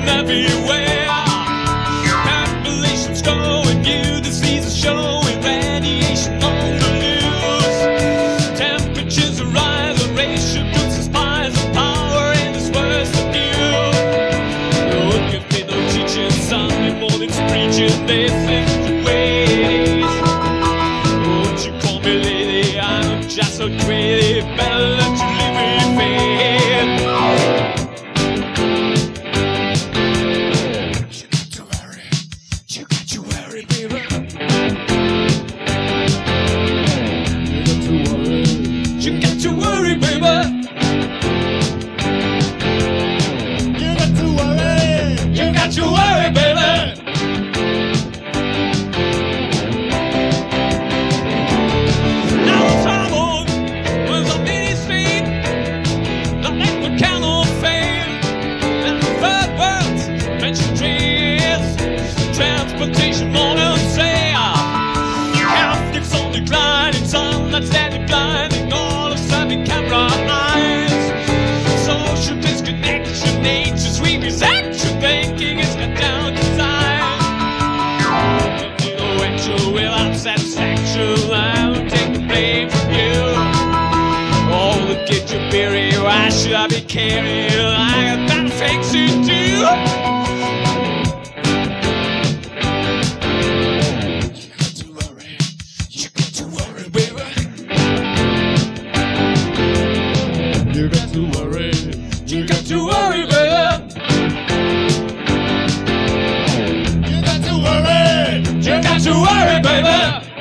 everywhere. Population's growing, new diseases showing, radiation on the news. Temperatures are rising, racial goods and spies of power, and it's worse than you. No one can pay no teaching, Sunday mornings preaching, they think the ways. Won't you call me lady, I'm just so crazy, better let you leave me fade. Transportation models say health is on decline, it's on that's declining, all of sudden camera eyes. Social disconnection, nature's weakness, action thinking is cut down to size. Intellectual without satisfaction, I'll take the blame from you. Oh, look at your theory, why should I be caring? I got better things to do. You got to worry, you got to worry, baby. You got to worry, you got to worry, baby.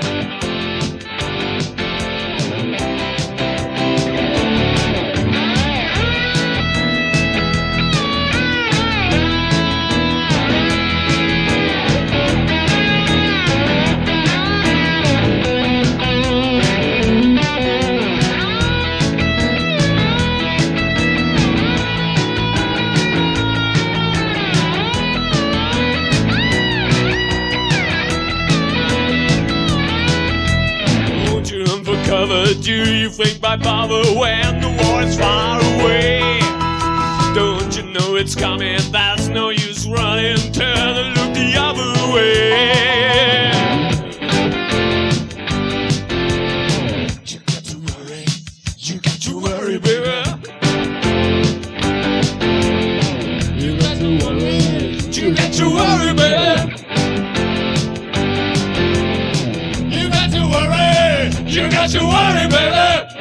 Cover, do you think by bother when the war is far away? Don't you know it's coming? There's no use running, turn and look the other way. You got to worry, you got to worry, baby. You got to worry, you got to worry, baby. You got to worry, baby.